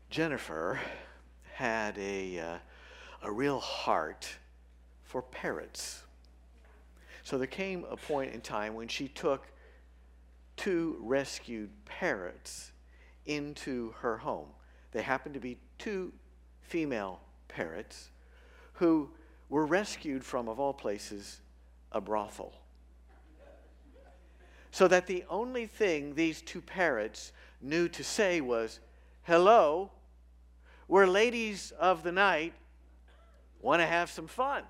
Jennifer had a real heart for parrots. So there came a point in time when she took 2 rescued parrots into her home. They happened to be 2 female parrots who were rescued from, of all places, a brothel. So that the only thing these 2 parrots knew to say was, "Hello, we're ladies of the night, want to have some fun."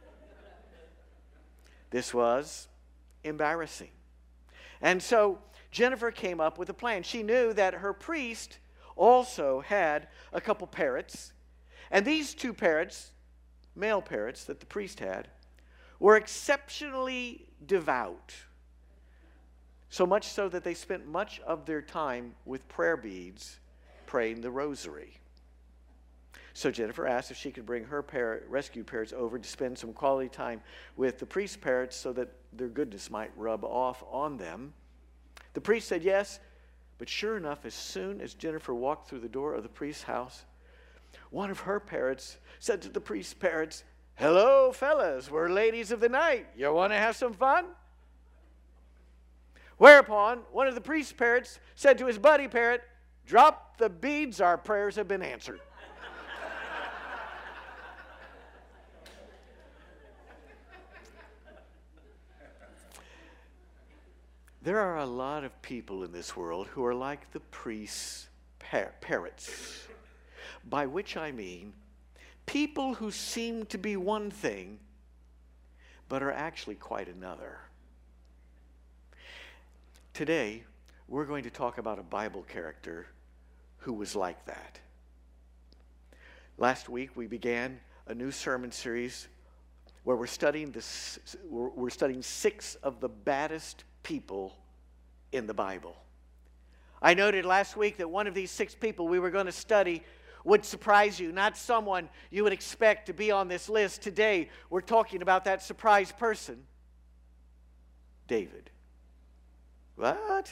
This was embarrassing. And so Jennifer came up with a plan. She knew that her priest also had a couple parrots. And these 2 parrots, male parrots that the priest had, were exceptionally devout. So much so that they spent much of their time with prayer beads praying the rosary. So Jennifer asked if she could bring her rescued parrots over to spend some quality time with the priest's parrots so that their goodness might rub off on them. The priest said yes, but sure enough, as soon as Jennifer walked through the door of the priest's house, one of her parrots said to the priest's parrots, "Hello, fellas, we're ladies of the night. You want to have some fun?" Whereupon, one of the priest's parrots said to his buddy parrot, "Drop the beads, our prayers have been answered." There are a lot of people in this world who are like the priest's parrots, by which I mean people who seem to be one thing, but are actually quite another. Today, we're going to talk about a Bible character who was like that. Last week, we began a new sermon series where we're studying 6 of the baddest people in the Bible. I noted last week that one of these 6 people we were going to study would surprise you, not someone you would expect to be on this list. Today, we're talking about that surprise person, David. What?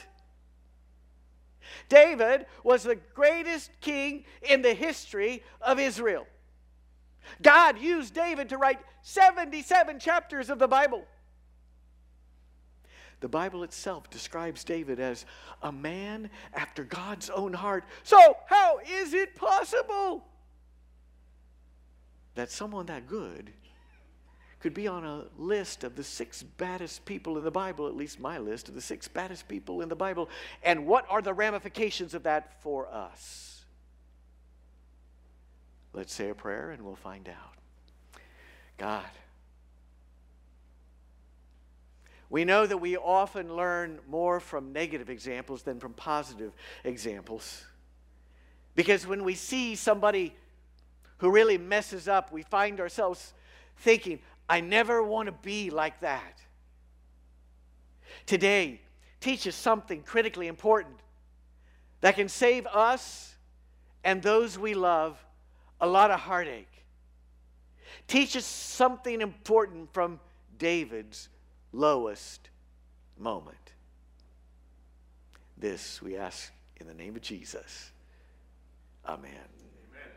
David was the greatest king in the history of Israel. God used David to write 77 chapters of the Bible. The Bible itself describes David as a man after God's own heart. So how is it possible that someone that good could be on a list of the 6 baddest people in the Bible, at least my list of the 6 baddest people in the Bible? And what are the ramifications of that for us? Let's say a prayer and we'll find out. God, we know that we often learn more from negative examples than from positive examples. Because when we see somebody who really messes up, we find ourselves thinking, I never want to be like that. Today, teach us something critically important that can save us and those we love a lot of heartache. Teach us something important from David's lowest moment. This we ask in the name of Jesus. Amen. Amen.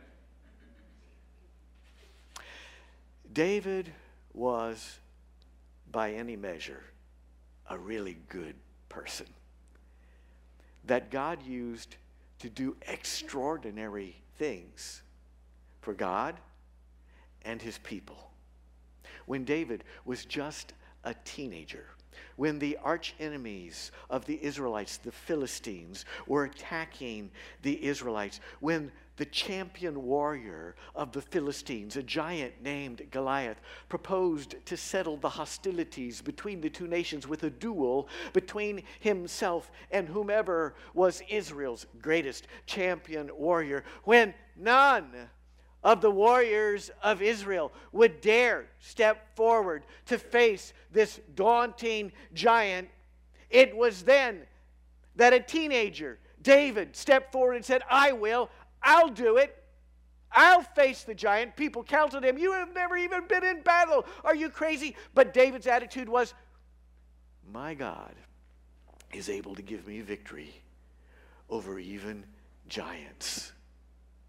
David was, by any measure, a really good person that God used to do extraordinary things for God and his people. When David was just a teenager, when the arch enemies of the Israelites, the Philistines, were attacking the Israelites, when the champion warrior of the Philistines, a giant named Goliath, proposed to settle the hostilities between the 2 nations with a duel between himself and whomever was Israel's greatest champion warrior, when none of the warriors of Israel would dare step forward to face this daunting giant, it was then that a teenager, David, stepped forward and said, I'll do it. I'll face the giant. People counseled him, you have never even been in battle. Are you crazy? But David's attitude was, my God is able to give me victory over even giants.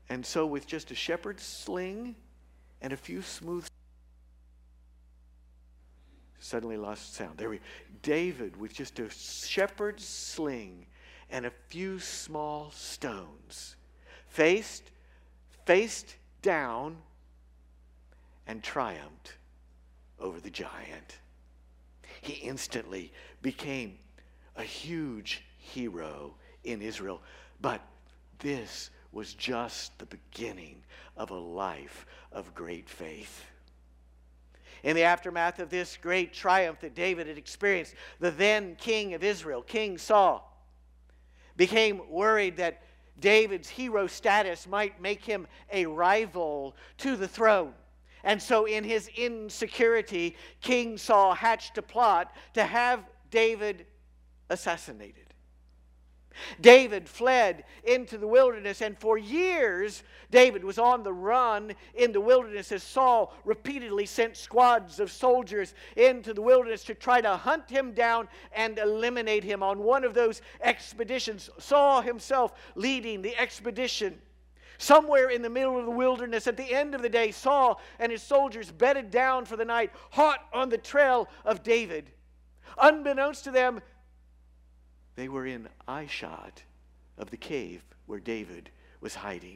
And so with just a shepherd's sling and a few smooth, suddenly lost sound. There we go. David with just a shepherd's sling and a few small stones faced down and triumphed over the giant. He instantly became a huge hero in Israel. But this was just the beginning of a life of great faith. In the aftermath of this great triumph that David had experienced, the then king of Israel, King Saul, became worried that David's hero status might make him a rival to the throne. And so in his insecurity, King Saul hatched a plot to have David assassinated. David fled into the wilderness, and for years David was on the run in the wilderness as Saul repeatedly sent squads of soldiers into the wilderness to try to hunt him down and eliminate him. On one of those expeditions, Saul himself leading the expedition. Somewhere in the middle of the wilderness, at the end of the day, Saul and his soldiers bedded down for the night, hot on the trail of David. Unbeknownst to them, they were in eyeshot of the cave where David was hiding.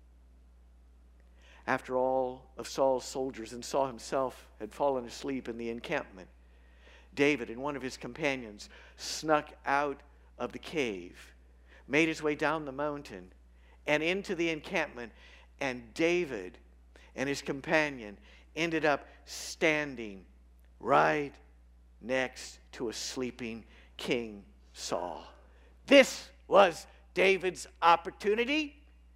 After all of Saul's soldiers and Saul himself had fallen asleep in the encampment, David and one of his companions snuck out of the cave, made his way down the mountain and into the encampment, and David and his companion ended up standing right next to a sleeping King Saul. This was David's opportunity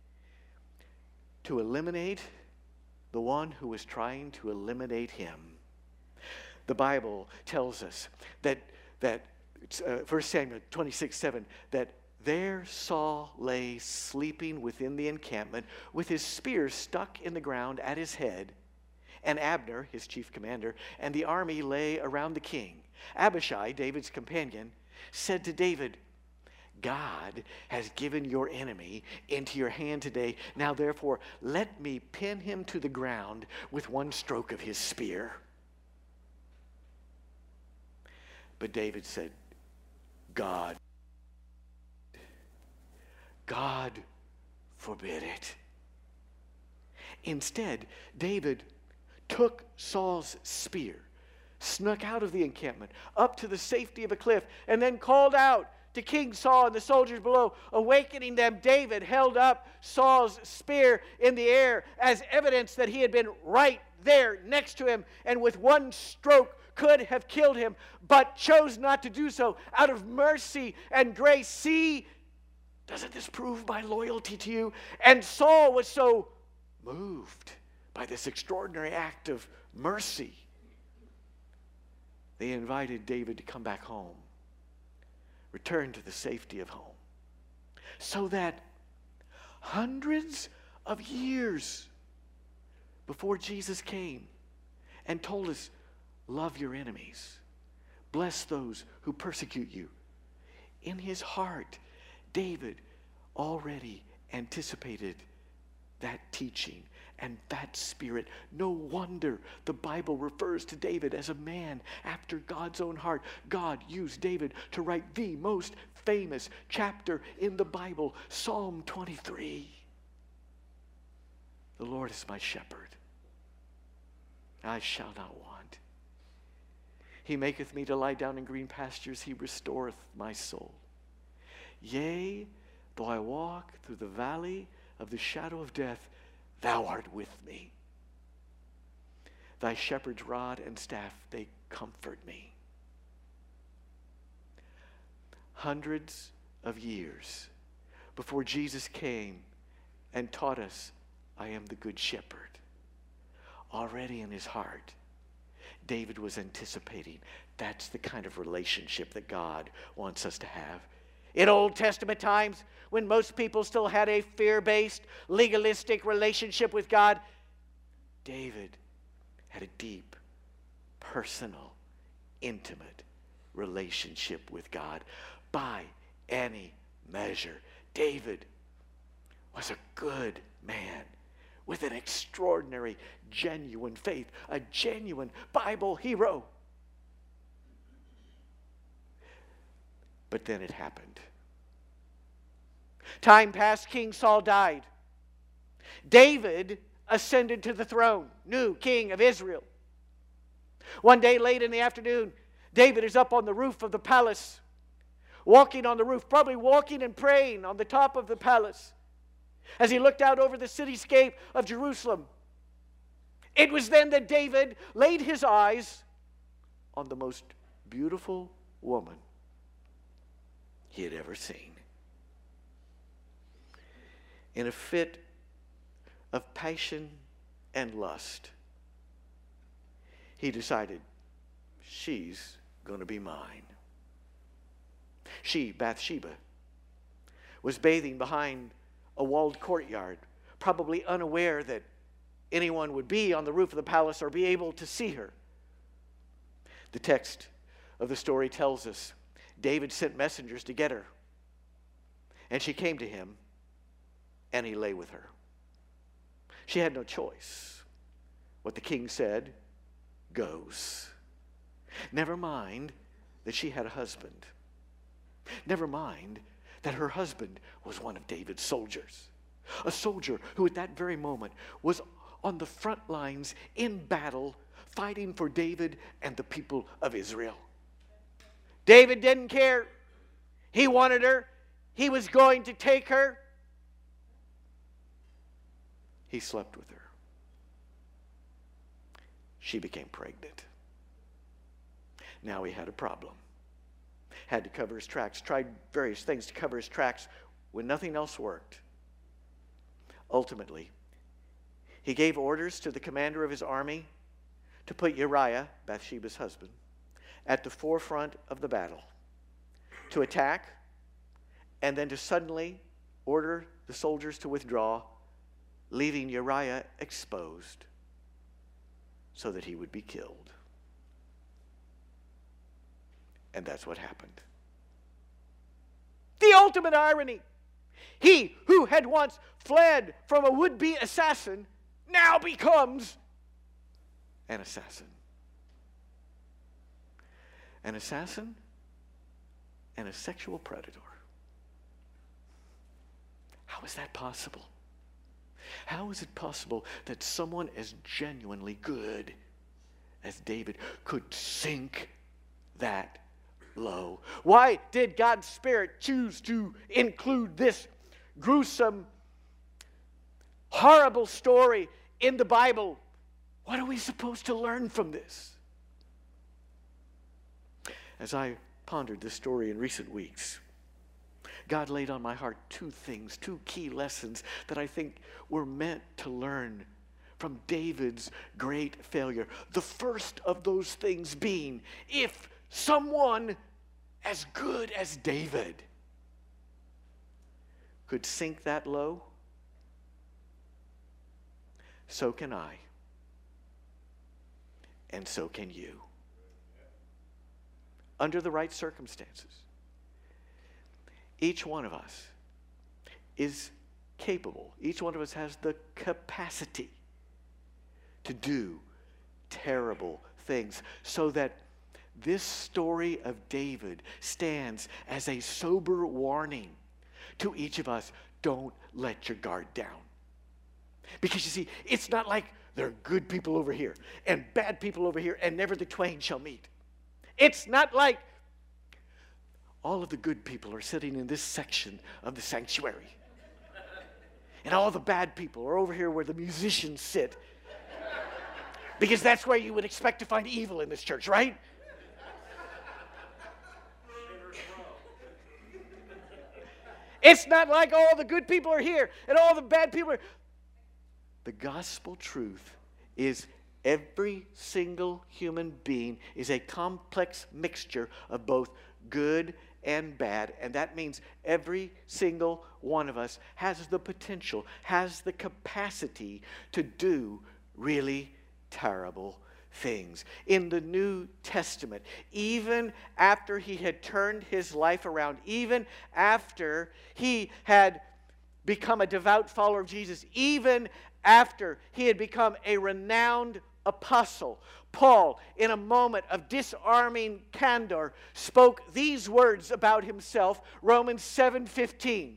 to eliminate the one who was trying to eliminate him. The Bible tells us that 1 Samuel 26:7, that there Saul lay sleeping within the encampment with his spear stuck in the ground at his head, and Abner, his chief commander, and the army lay around the king. Abishai, David's companion, said to David, God has given your enemy into your hand today. Now therefore, let me pin him to the ground with one stroke of his spear. But David said, God forbid it. Instead, David took Saul's spear, snuck out of the encampment, up to the safety of a cliff, and then called out to King Saul and the soldiers below. Awakening them, David held up Saul's spear in the air as evidence that he had been right there next to him, and with one stroke could have killed him, but chose not to do so out of mercy and grace. See, doesn't this prove my loyalty to you? And Saul was so moved by this extraordinary act of mercy, they invited David to come back home, return to the safety of home, so that hundreds of years before Jesus came and told us, love your enemies, bless those who persecute you, in his heart, David already anticipated that teaching and that spirit. No wonder the Bible refers to David as a man after God's own heart. God used David to write the most famous chapter in the Bible, Psalm 23. The Lord is my shepherd, I shall not want. He maketh me to lie down in green pastures. He restoreth my soul. Yea, though I walk through the valley of the shadow of death, thou art with me. Thy shepherd's rod and staff, they comfort me. Hundreds of years before Jesus came and taught us, I am the good shepherd, already in his heart, David was anticipating that's the kind of relationship that God wants us to have. In Old Testament times, when most people still had a fear-based, legalistic relationship with God, David had a deep, personal, intimate relationship with God. By any measure, David was a good man with an extraordinary, genuine faith, a genuine Bible hero. But then it happened. Time passed, King Saul died. David ascended to the throne, new king of Israel. One day late in the afternoon, David is up on the roof of the palace, walking on the roof, probably walking and praying on the top of the palace. As he looked out over the cityscape of Jerusalem, it was then that David laid his eyes on the most beautiful woman he had ever seen. In a fit of passion and lust, he decided, she's going to be mine. She, Bathsheba, was bathing behind a walled courtyard, probably unaware that anyone would be on the roof of the palace or be able to see her. The text of the story tells us David sent messengers to get her, and she came to him, and he lay with her. She had no choice. What the king said goes. Never mind that she had a husband. Never mind that her husband was one of David's soldiers. A soldier who at that very moment was on the front lines in battle, fighting for David and the people of Israel. David didn't care. He wanted her. He was going to take her. He slept with her. She became pregnant. Now he had a problem. Had to cover his tracks. Tried various things to cover his tracks when nothing else worked. Ultimately, he gave orders to the commander of his army to put Uriah, Bathsheba's husband, at the forefront of the battle, to attack, and then to suddenly order the soldiers to withdraw, leaving Uriah exposed so that he would be killed. And that's what happened. The ultimate irony. He who had once fled from a would-be assassin now becomes an assassin. An assassin and a sexual predator. How is that possible? How is it possible that someone as genuinely good as David could sink that low? Why did God's Spirit choose to include this gruesome, horrible story in the Bible? What are we supposed to learn from this? As I pondered this story in recent weeks, God laid on my heart two things, two key lessons that I think we're meant to learn from David's great failure. The first of those things being, if someone as good as David could sink that low, so can I, and so can you. Under the right circumstances. Each one of us is capable. Each one of us has the capacity to do terrible things, so that this story of David stands as a sober warning to each of us. Don't let your guard down. Because you see, it's not like there are good people over here and bad people over here and never the twain shall meet. It's not like all of the good people are sitting in this section of the sanctuary. And all the bad people are over here where the musicians sit. Because that's where you would expect to find evil in this church, right? It's not like all the good people are here and all the bad people are. The gospel truth is every single human being is a complex mixture of both good and bad. And that means every single one of us has the potential, has the capacity to do really terrible things. In the New Testament, even after he had turned his life around, even after he had become a devout follower of Jesus, even after he had become a renowned apostle. Paul, in a moment of disarming candor, spoke these words about himself, Romans 7:15.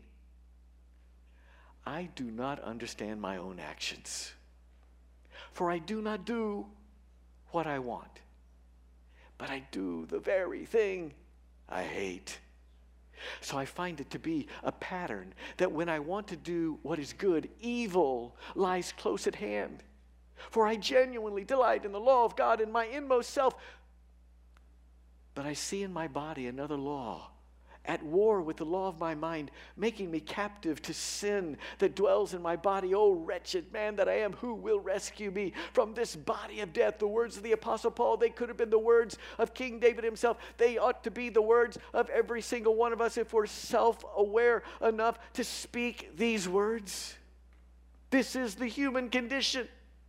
I do not understand my own actions, for I do not do what I want, but I do the very thing I hate. So I find it to be a pattern that when I want to do what is good, evil lies close at hand. For I genuinely delight in the law of God in my inmost self. But I see in my body another law, at war with the law of my mind, making me captive to sin that dwells in my body. O wretched man that I am, who will rescue me from this body of death? The words of the Apostle Paul, they could have been the words of King David himself. They ought to be the words of every single one of us if we're self-aware enough to speak these words. This is the human condition.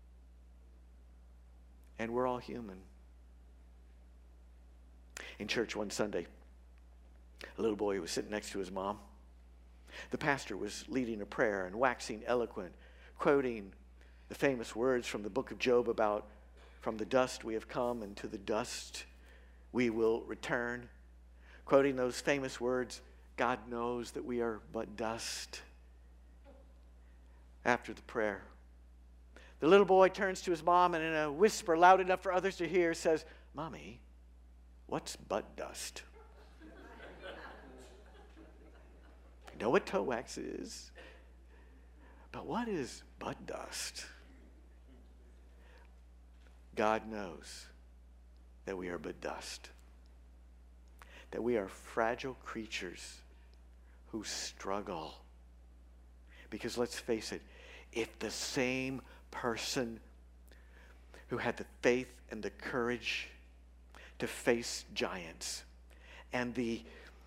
And we're all human. In church one Sunday, a little boy was sitting next to his mom. The pastor was leading a prayer and waxing eloquent, quoting the famous words from the book of Job about, from the dust we have come and to the dust we will return. Quoting those famous words, God knows that we are but dust. After the prayer, the little boy turns to his mom and in a whisper loud enough for others to hear says, Mommy, what's but dust? I know what toe wax is, but what is but dust? God knows that we are but dust, that we are fragile creatures who struggle. Because let's face it, if the same person who had the faith and the courage to face giants and the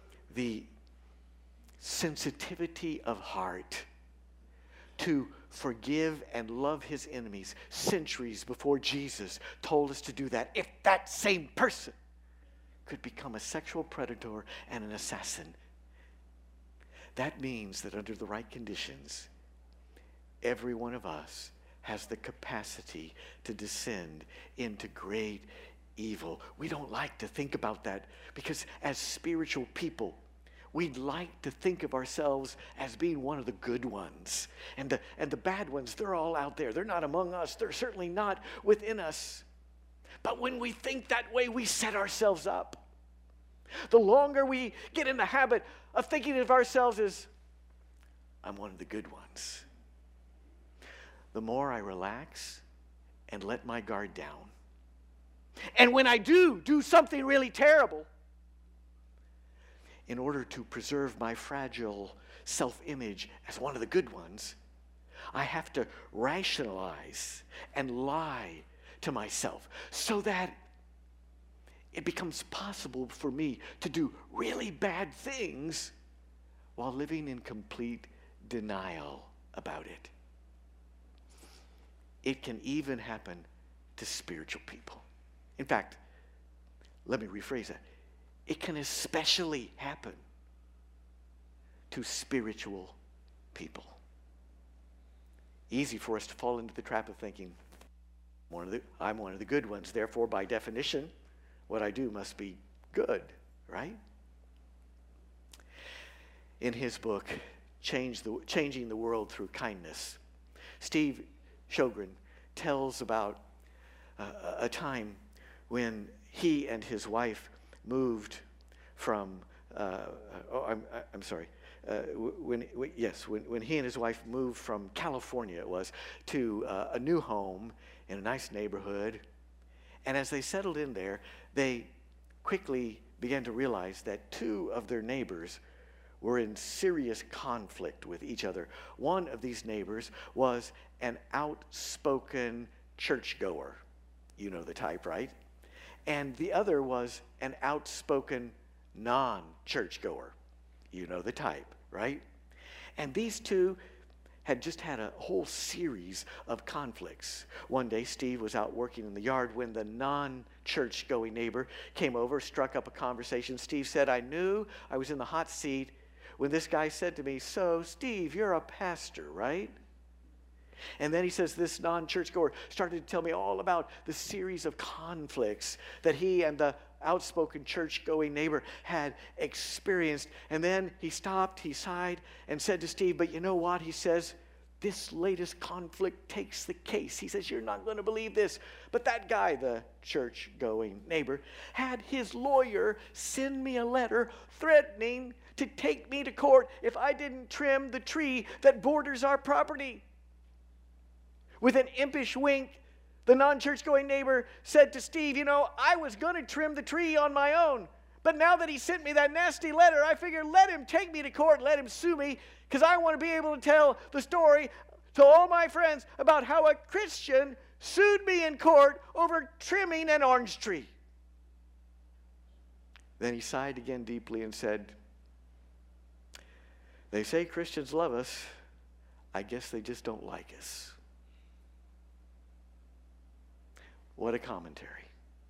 sensitivity of heart to forgive and love his enemies centuries before Jesus told us to do that, if that same person could become a sexual predator and an assassin, that means that under the right conditions, every one of us has the capacity to descend into great evil. We don't like to think about that because as spiritual people, we'd like to think of ourselves as being one of the good ones. And the bad ones, they're all out there. They're not among us. They're certainly not within us. But when we think that way, we set ourselves up. The longer we get in the habit of thinking of ourselves as, I'm one of the good ones, the more I relax and let my guard down. And when I do something really terrible, in order to preserve my fragile self-image as one of the good ones, I have to rationalize and lie to myself so that it becomes possible for me to do really bad things while living in complete denial about it. It can even happen to spiritual people. In fact, let me rephrase that. It can especially happen to spiritual people. Easy for us to fall into the trap of thinking, I'm one of the good ones, therefore by definition, what I do must be good, right? In his book, Changing the World Through Kindness, Steve Sjogren tells about a time when he and his wife moved from, when he and his wife moved from California, it was, to a new home in a nice neighborhood. And as they settled in there, they quickly began to realize that two of their neighbors were in serious conflict with each other. One of these neighbors was an outspoken churchgoer. You know the type, right? And the other was an outspoken non-churchgoer. You know the type, right? And these two had just had a whole series of conflicts. One day, Steve was out working in the yard when the non-church-going neighbor came over, struck up a conversation. Steve said, I knew I was in the hot seat when this guy said to me, "So, Steve, you're a pastor, right?" And then he says this non-churchgoer started to tell me all about the series of conflicts that he and the outspoken church-going neighbor had experienced. And then he stopped, he sighed, and said to Steve, "But you know what?" He says, "This latest conflict takes the case." He says, "You're not going to believe this, but that guy," the church-going neighbor, "had his lawyer send me a letter threatening to take me to court if I didn't trim the tree that borders our property." With an impish wink, the non-church-going neighbor said to Steve, "You know, I was going to trim the tree on my own, but now that he sent me that nasty letter, I figured let him take me to court, let him sue me, because I want to be able to tell the story to all my friends about how a Christian sued me in court over trimming an orange tree." Then he sighed again deeply and said, "They say Christians love us. I guess they just don't like us." What a commentary.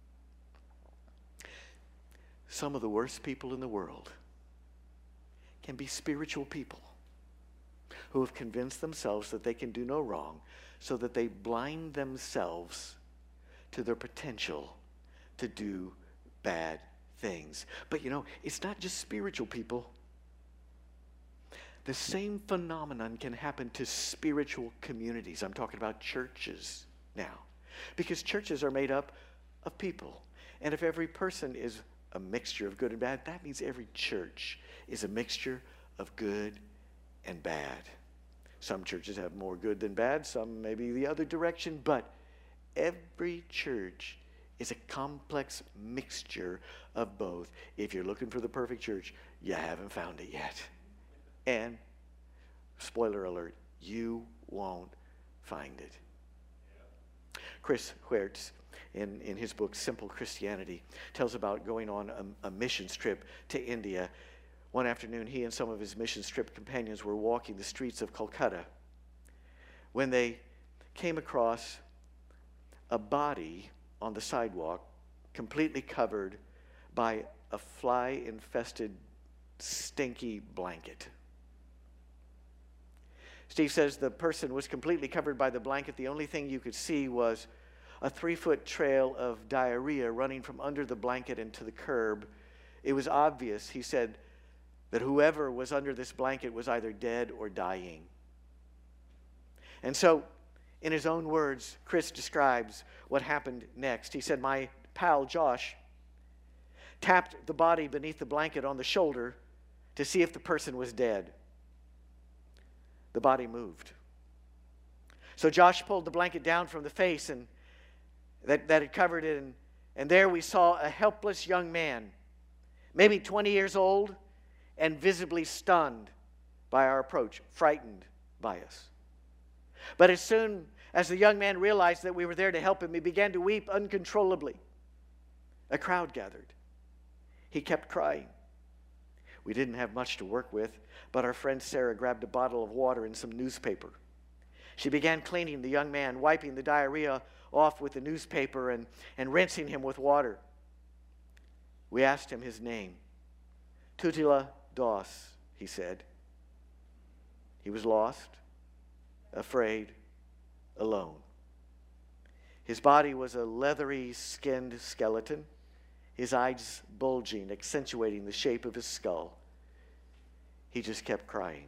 Some of the worst people in the world can be spiritual people who have convinced themselves that they can do no wrong, so that they blind themselves to their potential to do bad things. But you know, it's not just spiritual people. The same phenomenon can happen to spiritual communities. I'm talking about churches now. Because churches are made up of people. And if every person is a mixture of good and bad, that means every church is a mixture of good and bad. Some churches have more good than bad, some maybe the other direction, but every church is a complex mixture of both. If you're looking for the perfect church, you haven't found it yet. And, spoiler alert, you won't find it. Chris Huertz, in his book Simple Christianity, tells about going on a missions trip to India. One afternoon, he and some of his missions trip companions were walking the streets of Calcutta when they came across a body on the sidewalk completely covered by a fly-infested, stinky blanket. Steve says the person was completely covered by the blanket. The only thing you could see was a 3-foot trail of diarrhea running from under the blanket into the curb. It was obvious, he said, that whoever was under this blanket was either dead or dying. And so, in his own words, Chris describes what happened next. He said, "My pal Josh tapped the body beneath the blanket on the shoulder to see if the person was dead. The body moved. So Josh pulled the blanket down from the face and that had covered it, and there we saw a helpless young man, maybe 20 years old, and visibly stunned by our approach, frightened by us. But as soon as the young man realized that we were there to help him, he began to weep uncontrollably. A crowd gathered. He kept crying. We didn't have much to work with, but our friend Sarah grabbed a bottle of water and some newspaper. She began cleaning the young man, wiping the diarrhea off with the newspaper and rinsing him with water. We asked him his name. Tutila Das, he said. He was lost, afraid, alone. His body was a leathery skinned skeleton, his eyes bulging, accentuating the shape of his skull. He just kept crying.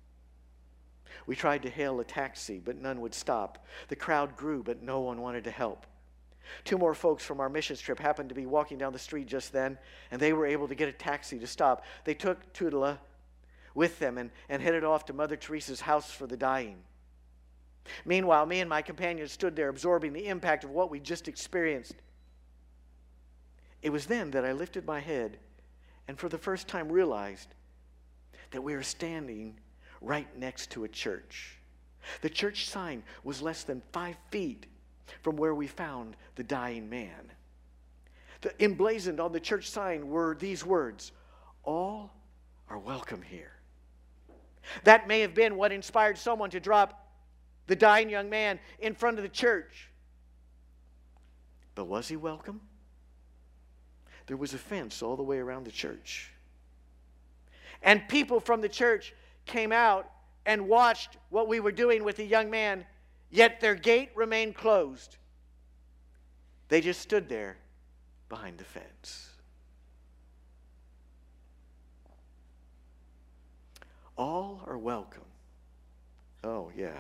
We tried to hail a taxi, but none would stop. The crowd grew, but no one wanted to help. 2 more folks from our missions trip happened to be walking down the street just then, and they were able to get a taxi to stop. They took Tutila with them and headed off to Mother Teresa's house for the dying. Meanwhile, me and my companions stood there absorbing the impact of what we just experienced. It was then that I lifted my head and for the first time realized that we were standing right next to a church. The church sign was less than 5 feet from where we found the dying man. Emblazoned on the church sign were these words, "All are welcome here." That may have been what inspired someone to drop the dying young man in front of the church. But was he welcome? There was a fence all the way around the church. And people from the church came out and watched what we were doing with the young man, yet their gate remained closed. They just stood there behind the fence. All are welcome. Oh, yeah.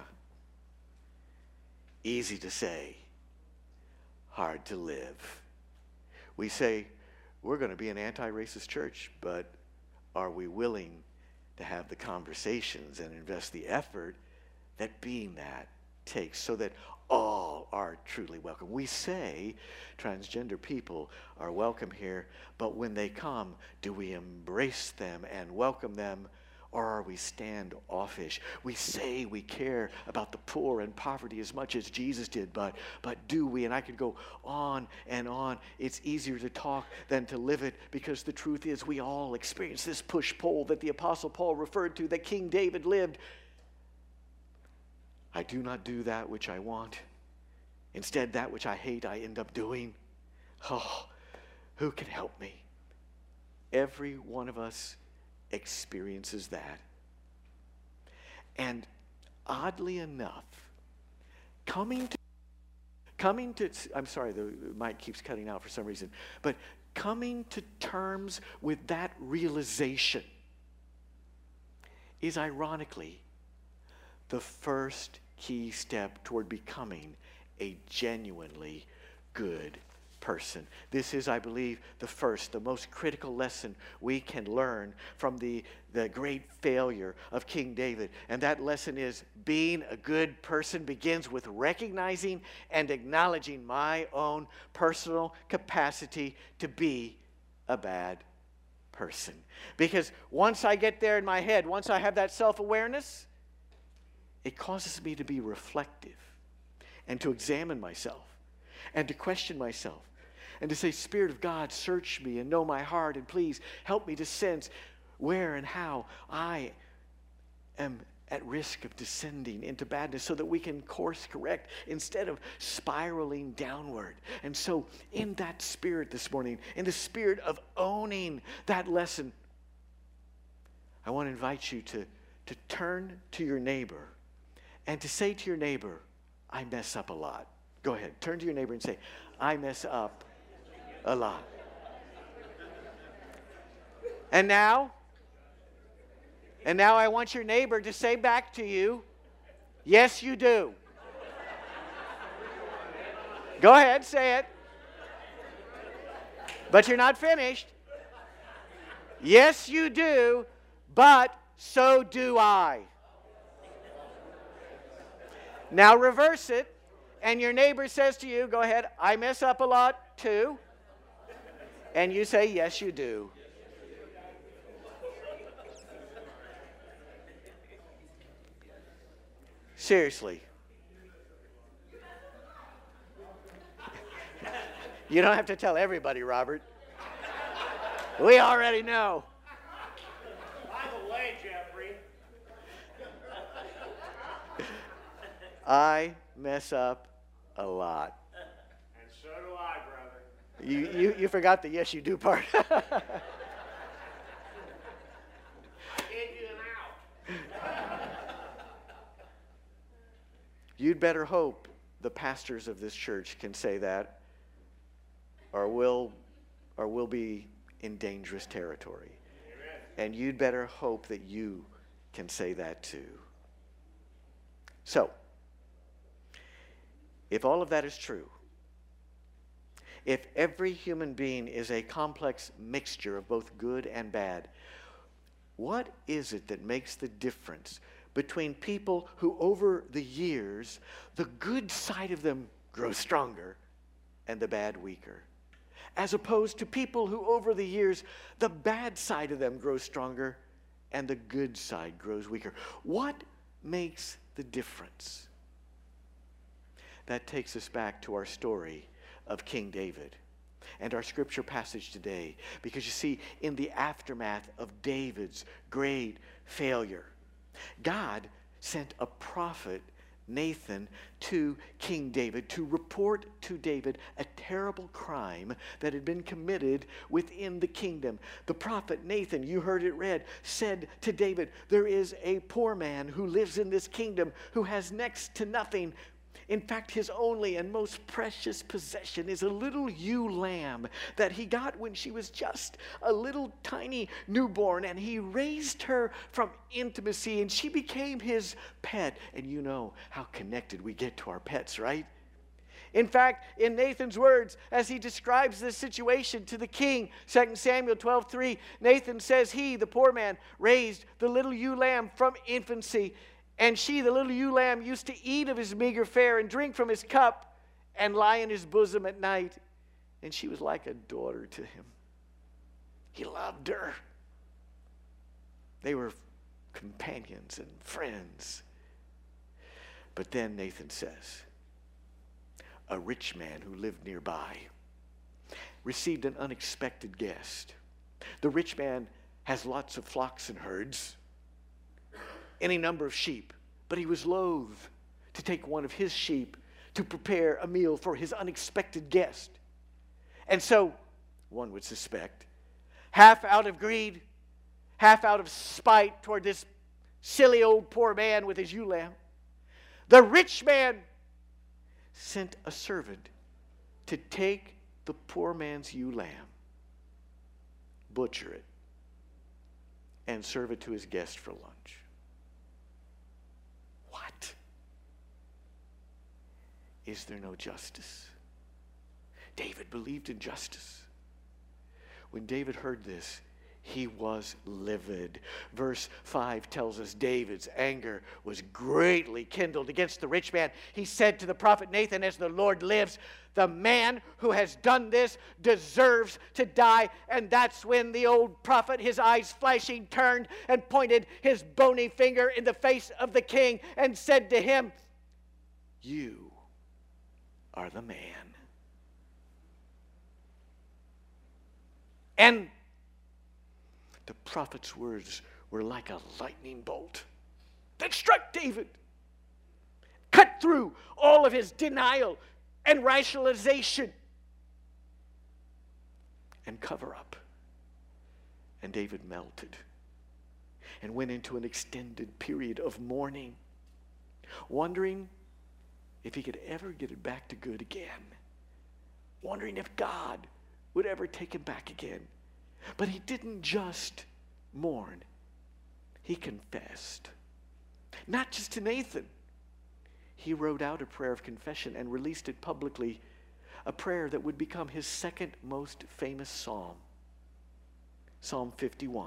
Easy to say, hard to live. We say, we're going to be an anti-racist church, but are we willing to have the conversations and invest the effort that being that takes so that all are truly welcome? We say transgender people are welcome here, but when they come, do we embrace them and welcome them, or are we standoffish? We say we care about the poor and poverty as much as Jesus did, but do we? And I could go on and on. It's easier to talk than to live it, because the truth is we all experience this push-pull that the Apostle Paul referred to, that King David lived. I do not do that which I want. Instead, that which I hate, I end up doing. Oh, who can help me? Every one of us experiences that. And oddly enough, coming to I'm sorry, the mic keeps cutting out for some reason, but coming to terms with that realization is ironically the first key step toward becoming a genuinely good person. This is, I believe, the most critical lesson we can learn from the great failure of King David. And that lesson is, being a good person begins with recognizing and acknowledging my own personal capacity to be a bad person. Because once I get there in my head, once I have that self-awareness, it causes me to be reflective and to examine myself and to question myself and to say, Spirit of God, search me and know my heart, and please help me to sense where and how I am at risk of descending into badness, so that we can course correct instead of spiraling downward. And so in that spirit this morning, in the spirit of owning that lesson, I want to invite you to turn to your neighbor and to say to your neighbor, I mess up a lot. Go ahead, turn to your neighbor and say, I mess up a lot. And now I want your neighbor to say back to you, yes, you do. Go ahead, say it. But you're not finished. Yes, you do, but so do I. Now reverse it, and your neighbor says to you, go ahead, I mess up a lot too. And you say, yes, you do. Seriously. You don't have to tell everybody, Robert. We already know. By the way, Jeffrey. I mess up a lot. And so do I, brother. You forgot the yes, you do part. I gave you an out. You'd better hope the pastors of this church can say that, or we'll be in dangerous territory. Amen. And you'd better hope that you can say that too. So, if all of that is true, if every human being is a complex mixture of both good and bad, what is it that makes the difference between people who over the years, the good side of them grows stronger and the bad weaker, as opposed to people who over the years, the bad side of them grows stronger and the good side grows weaker? What makes the difference? That takes us back to our story of King David and our scripture passage today. Because you see, in the aftermath of David's great failure, God sent a prophet Nathan to King David to report to David a terrible crime that had been committed within the kingdom. The prophet Nathan, you heard it read, said to David, there is a poor man who lives in this kingdom who has next to nothing. In fact, his only and most precious possession is a little ewe lamb that he got when she was just a little tiny newborn, and he raised her from intimacy, and she became his pet. And you know how connected we get to our pets, right? In fact, in Nathan's words, as he describes this situation to the king, 2 Samuel 12:3, Nathan says he, the poor man, raised the little ewe lamb from infancy. And she, the little ewe lamb, used to eat of his meager fare and drink from his cup and lie in his bosom at night. And she was like a daughter to him. He loved her. They were companions and friends. But then Nathan says, a rich man who lived nearby received an unexpected guest. The rich man has lots of flocks and herds, any number of sheep, but he was loath to take one of his sheep to prepare a meal for his unexpected guest. And so, one would suspect, half out of greed, half out of spite toward this silly old poor man with his ewe lamb, the rich man sent a servant to take the poor man's ewe lamb, butcher it, and serve it to his guest for lunch. What? Is there no justice? David believed in justice. When David heard this, he was livid. Verse 5 tells us David's anger was greatly kindled against the rich man. He said to the prophet Nathan, as the Lord lives, the man who has done this deserves to die. And that's when the old prophet, his eyes flashing, turned and pointed his bony finger in the face of the king and said to him, you are the man. And the prophet's words were like a lightning bolt that struck David, cut through all of his denial and rationalization and cover up. And David melted and went into an extended period of mourning, wondering if he could ever get it back to good again, wondering if God would ever take him back again. But he didn't just mourn. He confessed. Not just to Nathan. He wrote out a prayer of confession and released it publicly, a prayer that would become his second most famous psalm, Psalm 51.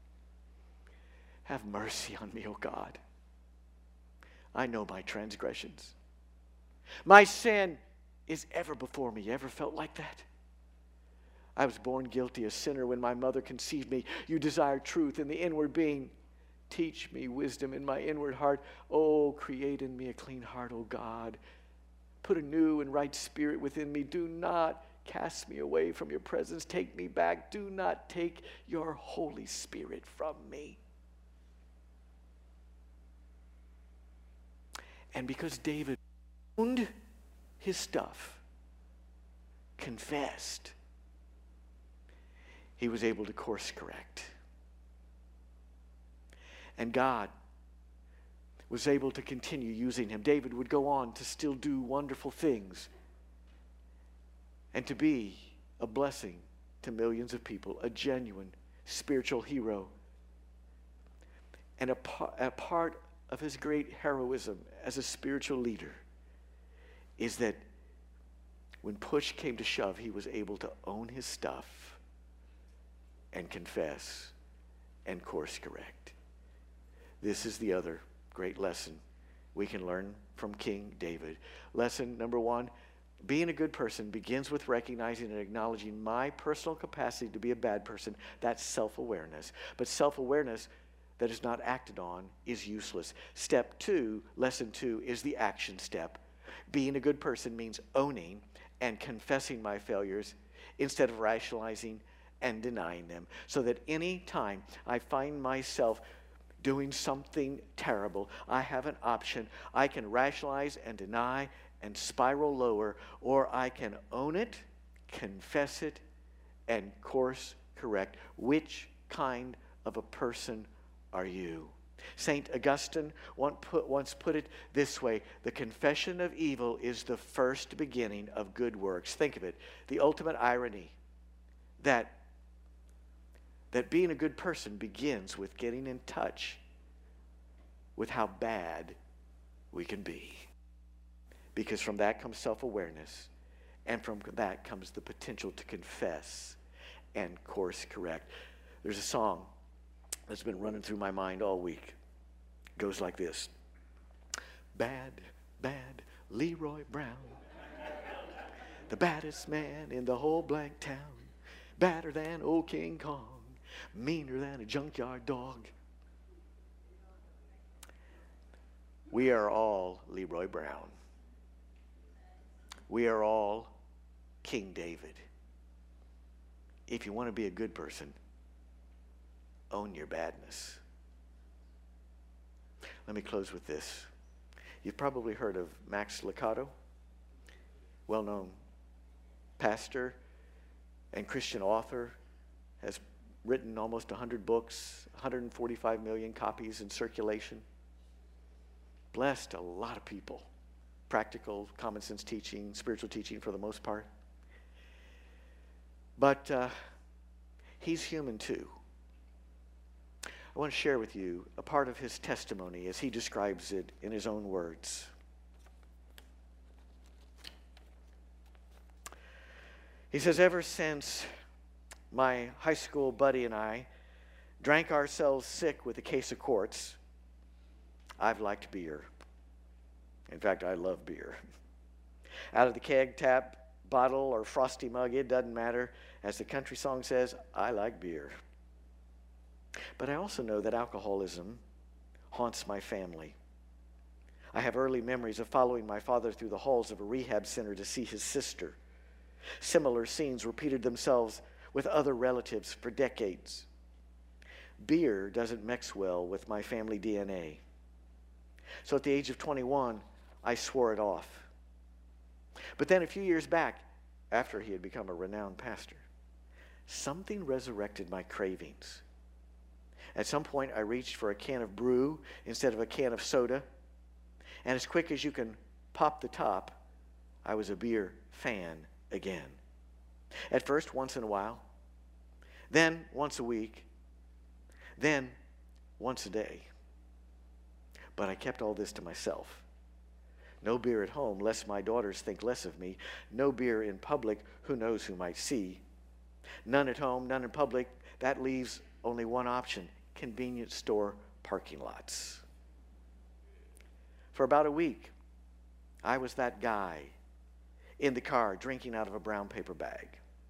Have mercy on me, O God. I know my transgressions. My sin is ever before me. You ever felt like that? I was born guilty, a sinner, when my mother conceived me. You desire truth in the inward being. Teach me wisdom in my inward heart. Oh, create in me a clean heart, O God. Put a new and right spirit within me. Do not cast me away from your presence. Take me back. Do not take your Holy Spirit from me. And because David owned his stuff, confessed, he was able to course correct. And God was able to continue using him. David would go on to still do wonderful things and to be a blessing to millions of people, a genuine spiritual hero. And a part of his great heroism as a spiritual leader is that when push came to shove, he was able to own his stuff and confess and course correct. This is the other great lesson we can learn from King David. Lesson number 1, being a good person begins with recognizing and acknowledging my personal capacity to be a bad person. That's self-awareness. But self-awareness that is not acted on is useless. Step 2, lesson 2, is the action step. Being a good person means owning and confessing my failures instead of rationalizing and denying them, so that any time I find myself doing something terrible, I have an option. I can rationalize and deny and spiral lower, or I can own it, confess it, and course correct. Which kind of a person are you? St. Augustine once put it this way: the confession of evil is the first beginning of good works. Think of it, the ultimate irony that being a good person begins with getting in touch with how bad we can be. Because from that comes self-awareness, and from that comes the potential to confess and course correct. There's a song that's been running through my mind all week. It goes like this. Bad, bad Leroy Brown, the baddest man in the whole blank town, badder than old King Kong, meaner than a junkyard dog. We are all Leroy Brown. We are all King David. If you want to be a good person, own your badness. Let me close with this. You've probably heard of Max Lucado, well-known pastor and Christian author, has written almost 100 books, 145 million copies in circulation. Blessed a lot of people. Practical, common sense teaching, spiritual teaching for the most part. But he's human too. I want to share with you a part of his testimony as he describes it in his own words. He says, ever since my high school buddy and I drank ourselves sick with a case of quartz, I've liked beer. In fact, I love beer. Out of the keg, tap, bottle, or frosty mug, it doesn't matter. As the country song says, I like beer. But I also know that alcoholism haunts my family. I have early memories of following my father through the halls of a rehab center to see his sister. Similar scenes repeated themselves with other relatives for decades. Beer doesn't mix well with my family DNA. So at the age of 21, I swore it off. But then a few years back, after he had become a renowned pastor, something resurrected my cravings. At some point, I reached for a can of brew instead of a can of soda. And as quick as you can pop the top, I was a beer fan again. At first, once in a while. Then, once a week. Then, once a day. But I kept all this to myself. No beer at home, lest my daughters think less of me. No beer in public, who knows who might see. None at home, none in public. That leaves only one option: convenience store parking lots. For about a week, I was that guy in the car drinking out of a brown paper bag.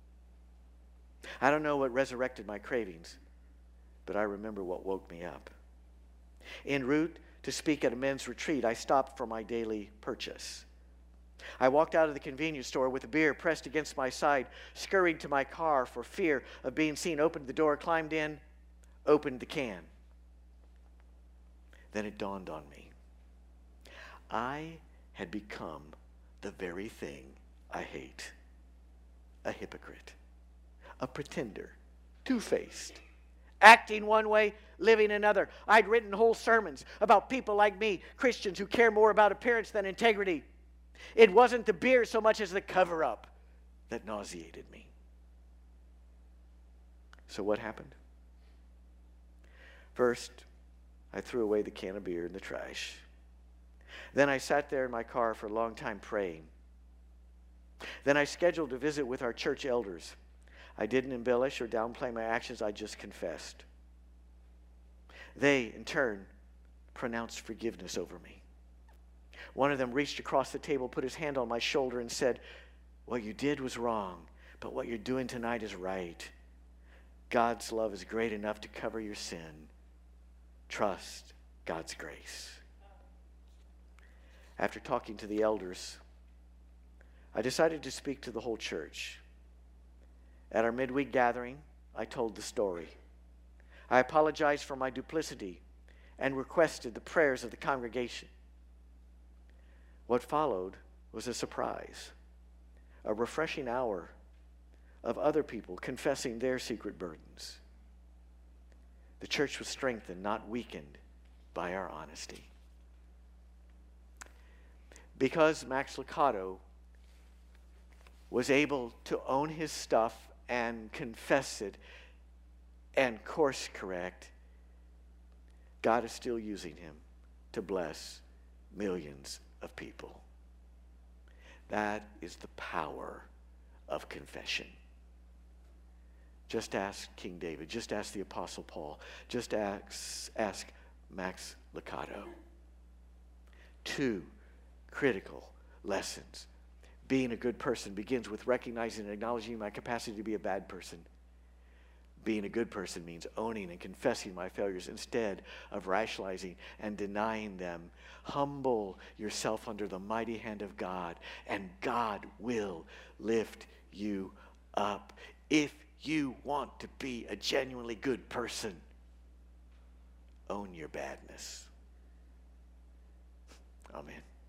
I don't know what resurrected my cravings, but I remember what woke me up. En route to speak at a men's retreat, I stopped for my daily purchase. I walked out of the convenience store with a beer pressed against my side, scurried to my car for fear of being seen, opened the door, climbed in, opened the can. Then it dawned on me. I had become the very thing I hate. A hypocrite. A pretender. Two-faced. Acting one way, living another. I'd written whole sermons about people like me, Christians who care more about appearance than integrity. It wasn't the beer so much as the cover-up that nauseated me. So what happened? First, I threw away the can of beer in the trash. Then I sat there in my car for a long time praying. Then I scheduled a visit with our church elders. I didn't embellish or downplay my actions, I just confessed. They, in turn, pronounced forgiveness over me. One of them reached across the table, put his hand on my shoulder, and said, "What you did was wrong, but what you're doing tonight is right. God's love is great enough to cover your sin. Trust God's grace." After talking to the elders, I decided to speak to the whole church. At our midweek gathering, I told the story. I apologized for my duplicity and requested the prayers of the congregation. What followed was a surprise, a refreshing hour of other people confessing their secret burdens. The church was strengthened, not weakened, by our honesty. Because Max Lucado was able to own his stuff and confess it and course correct, God is still using him to bless millions of people. That is the power of confession. Just ask King David. Just ask the Apostle Paul. Just ask Max Lucado. 2 critical lessons. Being a good person begins with recognizing and acknowledging my capacity to be a bad person. Being a good person means owning and confessing my failures instead of rationalizing and denying them. Humble yourself under the mighty hand of God, and God will lift you up. If you want to be a genuinely good person, own your badness. Amen.